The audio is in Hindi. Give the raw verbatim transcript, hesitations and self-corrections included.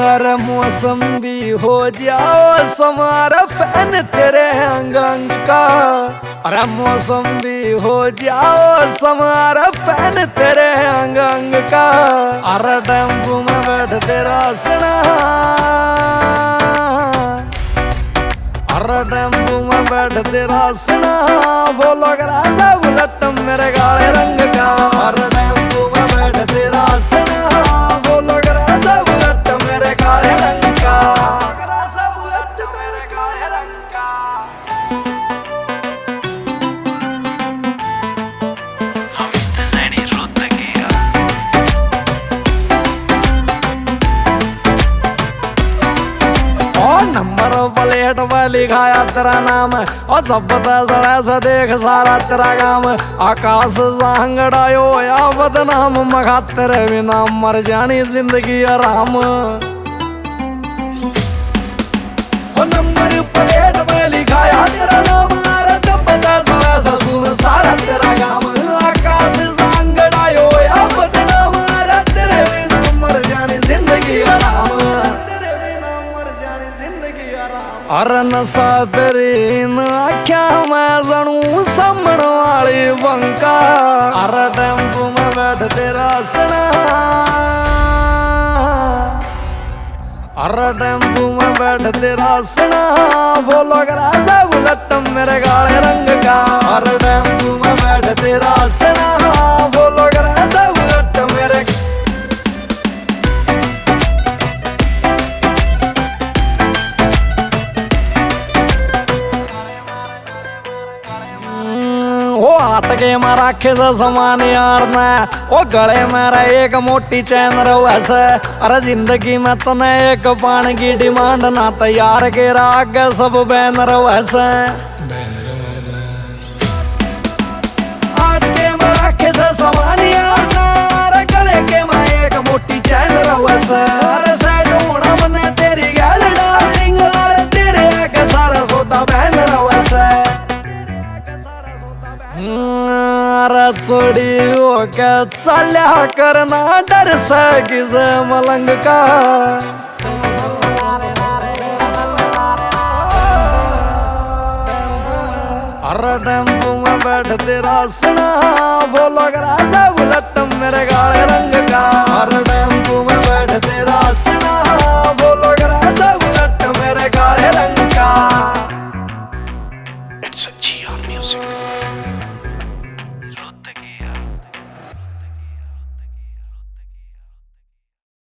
अरे मौसम भी हो जाओ समारा फैन तेरे अंग अंग का। अरे मौसम भी हो जाओ समारा फैन तेरे अंग अंग का। अरे टेम्पू में बैठ तेरा सना, अरे टेम्पू में बैठ तेरा सना, वो लोग राजा बुलेट मेरे काले रंग का। अरे टेम्पू में बैठ तेरा सना, वो लोग राजा बुलेट मेरे काले रंग का। राजा बुलेट मेरे काले रंग का। नंबर प्लेट पर लिखाया तेरा नाम, और जब पता चला सा देख सारा तेरा काम। आकाश सांगड़ायो या बदनाम, मखा तेरे बिना मर जानी जिंदगी आराम। नंबर प्लेट पर लिखाया तेरा नाम, जब पता चला सा सुन सारा तेरा काम। आकाश सांगड़ायो या बदनाम, तेरे बिना मर जानी जिंदगी आराम। अरे नशा तेरी इन आख्या मैं जनू समण वाली बंका। अरे टेम्पू में बैठ तेरा सना, अरे टेम्पू में बैठ तेरा सना, वो लोग राजा बुलेट मेरे काले रंग का। अरे टेम्पू में बैठ तेरा सना, वो लोग राजा बुलेट मेरे। वो हाथ के मारा खिस समान यार न, वो गले मेरा एक मोटी चैन वैसे। अरे जिंदगी में तने एक पान की डिमांड ना, तैयार के राग सब बैनर वैसे। हाथ के मारा खिस समान यार न, गले के मां एक मोटी चैन वैसे। अरे सेट होना मने तेरी गैल डार्लिंग, अरे तेरे आगे सारा सौदा बैनर वैसे। अरे छोड़ी हो के चल्या करना डर से किसे मलंग का। अरे टेम्पू में बैठ तेरा सना, वो लोग राजा बुलेट मेरे काले रंग का। अरे टेम्पू में बैठ तेरा सना, वो लोग राजा बुलेट मेरे काले रंग का। It's a G R music.